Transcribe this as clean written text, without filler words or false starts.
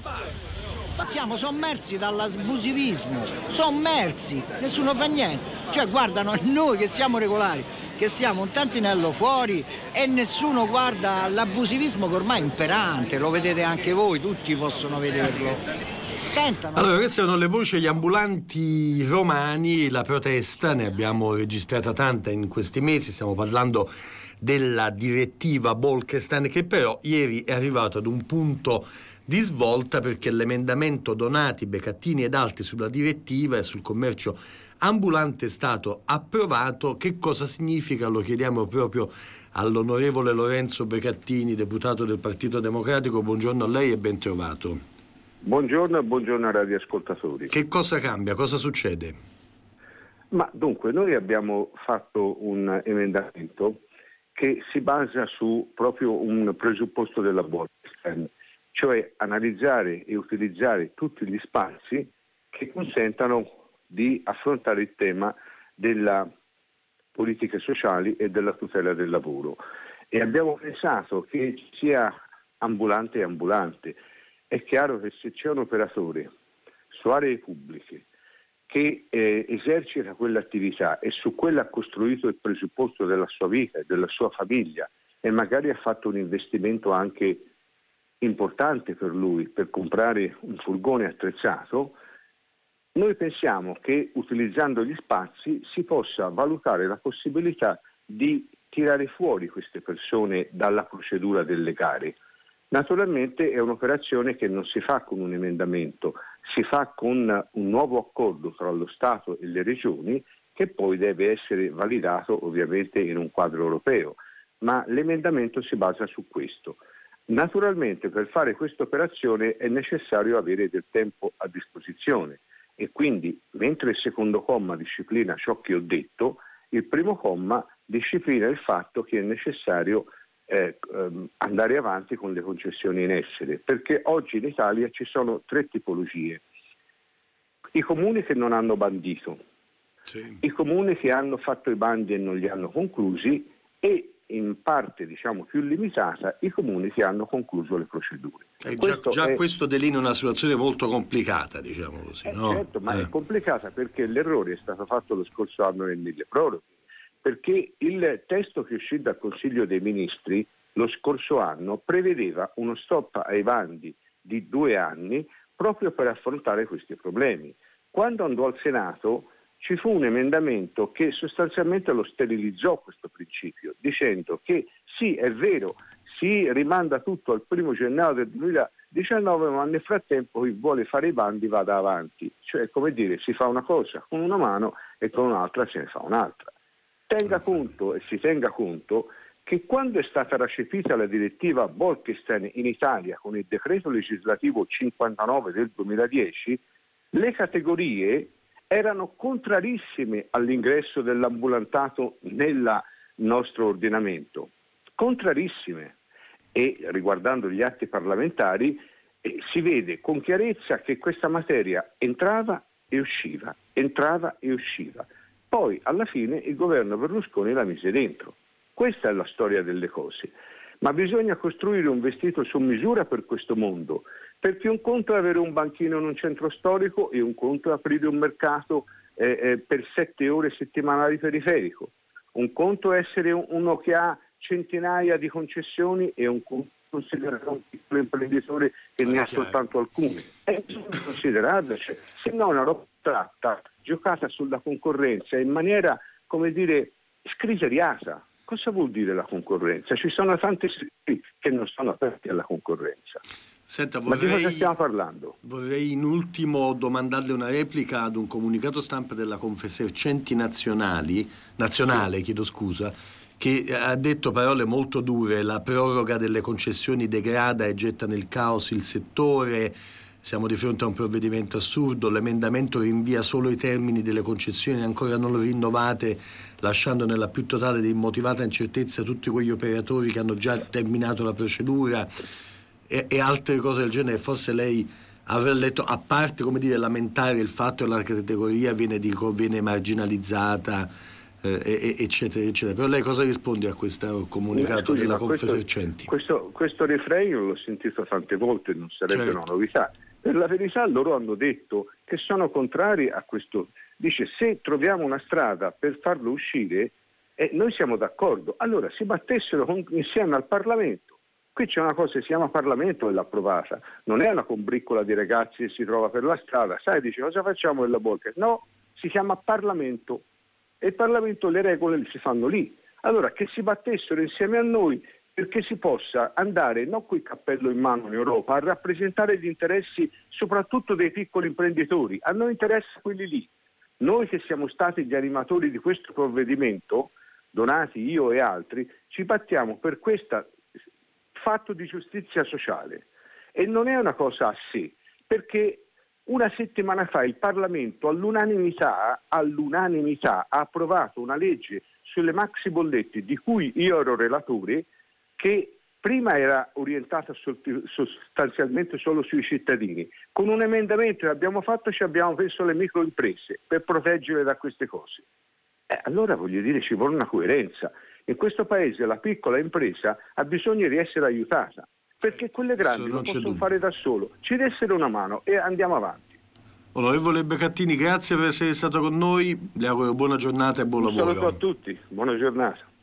Siamo sommersi dall'abusivismo, nessuno fa niente. Cioè guardano noi che siamo regolari, che siamo un tantinello fuori e nessuno guarda l'abusivismo che ormai è imperante, lo vedete anche voi, tutti possono vederlo. Sentano. Allora, queste sono le voci degli ambulanti romani, la protesta, ne abbiamo registrata tanta in questi mesi, stiamo parlando della direttiva Bolkestein, che però ieri è arrivato ad un punto di svolta perché l'emendamento Donati, Becattini ed altri sulla direttiva e sul commercio ambulante è stato approvato. Che cosa significa? Lo chiediamo proprio all'onorevole Lorenzo Becattini, deputato del Partito Democratico. Buongiorno a lei e ben trovato. Buongiorno e buongiorno ai radioascoltatori. Che cosa cambia? Cosa succede? Ma dunque, noi abbiamo fatto un emendamento che si basa su proprio un presupposto della Bolkestein, cioè analizzare e utilizzare tutti gli spazi che consentano di affrontare il tema della politiche sociali e della tutela del lavoro. E abbiamo pensato che sia ambulante e ambulante. È chiaro che se c'è un operatore su aree pubbliche che esercita quell'attività e su quella ha costruito il presupposto della sua vita e della sua famiglia e magari ha fatto un investimento anche importante per lui per comprare un furgone attrezzato, noi pensiamo che utilizzando gli spazi si possa valutare la possibilità di tirare fuori queste persone dalla procedura delle gare. Naturalmente è un'operazione che non si fa con un emendamento, si fa con un nuovo accordo tra lo Stato e le regioni che poi deve essere validato ovviamente in un quadro europeo, ma l'emendamento si basa su questo. Naturalmente per fare questa operazione è necessario avere del tempo a disposizione e quindi mentre il secondo comma disciplina ciò che ho detto, il primo comma disciplina il fatto che è necessario andare avanti con le concessioni in essere, perché oggi in Italia ci sono tre tipologie: i comuni che non hanno bandito, sì, i comuni che hanno fatto i bandi e non li hanno conclusi e in parte diciamo più limitata i comuni che hanno concluso le procedure. Questo delinea una situazione molto complicata, diciamo così, no? Certo, ma è complicata perché l'errore è stato fatto lo scorso anno nel milleproroghe, perché il testo che uscì dal Consiglio dei Ministri lo scorso anno prevedeva uno stop ai bandi di 2 anni proprio per affrontare questi problemi. Quando andò al Senato ci fu un emendamento che sostanzialmente lo sterilizzò questo principio, dicendo che sì, è vero, si rimanda tutto al 1° gennaio del 2019, ma nel frattempo chi vuole fare i bandi vada avanti. Cioè, come dire, si fa una cosa con una mano e con un'altra se ne fa un'altra. Tenga conto e si tenga conto che quando è stata recepita la direttiva Bolkestein in Italia con il decreto legislativo 59 del 2010, le categorie erano contrarissime all'ingresso dell'ambulantato nel nostro ordinamento, contrarissime. E riguardando gli atti parlamentari si vede con chiarezza che questa materia entrava e usciva. Poi alla fine il governo Berlusconi la mise dentro. Questa è la storia delle cose. Ma bisogna costruire un vestito su misura per questo mondo, perché un conto è avere un banchino in un centro storico e un conto è aprire un mercato per 7 ore settimanali periferico. Un conto è essere uno che ha centinaia di concessioni e un conto considerare un piccolo imprenditore che ne ha soltanto alcune. Bisogna considerarla, cioè, se no è una roba tratta, giocata sulla concorrenza in maniera, come dire, scriteriata. Cosa vuol dire la concorrenza? Ci sono tanti settori che non sono aperti alla concorrenza. Senta, ma di cosa stiamo parlando? Vorrei in ultimo domandarle una replica ad un comunicato stampa della Confesercenti nazionale, che ha detto parole molto dure: la proroga delle concessioni degrada e getta nel caos il settore, siamo di fronte a un provvedimento assurdo, l'emendamento rinvia solo i termini delle concessioni ancora non rinnovate, lasciando nella più totale ed immotivata incertezza tutti quegli operatori che hanno già terminato la procedura e altre cose del genere. Forse lei avrà letto, a parte, come dire, lamentare il fatto che la categoria viene marginalizzata, eccetera, eccetera. Però lei cosa risponde a questo comunicato della Confesercenti? Questo refrain l'ho sentito tante volte, non sarebbe una novità. Per la verità loro hanno detto che sono contrari a questo. Dice, se troviamo una strada per farlo uscire, noi siamo d'accordo. Allora si battessero insieme al Parlamento. Qui c'è una cosa che si chiama Parlamento e l'ha approvata. Non è una combriccola di ragazzi che si trova per la strada. Sai, dice, cosa facciamo della Bolkestein? No, si chiama Parlamento. E il Parlamento, le regole si fanno lì. Allora che si battessero insieme a noi perché si possa andare, non col cappello in mano in Europa, a rappresentare gli interessi soprattutto dei piccoli imprenditori. A noi interessa quelli lì. Noi che siamo stati gli animatori di questo provvedimento, Donati, io e altri, ci battiamo per questo fatto di giustizia sociale. E non è una cosa a sé, perché una settimana fa il Parlamento all'unanimità ha approvato una legge sulle maxi bollette di cui io ero relatore, che prima era orientata sostanzialmente solo sui cittadini. Con un emendamento che abbiamo fatto ci abbiamo messo le microimprese per proteggerle da queste cose. Allora voglio dire, ci vuole una coerenza. In questo paese la piccola impresa ha bisogno di essere aiutata, perché quelle grandi non possono fare da solo. Ci dessero una mano e andiamo avanti. Onorevole Beccattini, grazie per essere stato con noi, le auguro buona giornata e buon lavoro. Un saluto a tutti, buona giornata.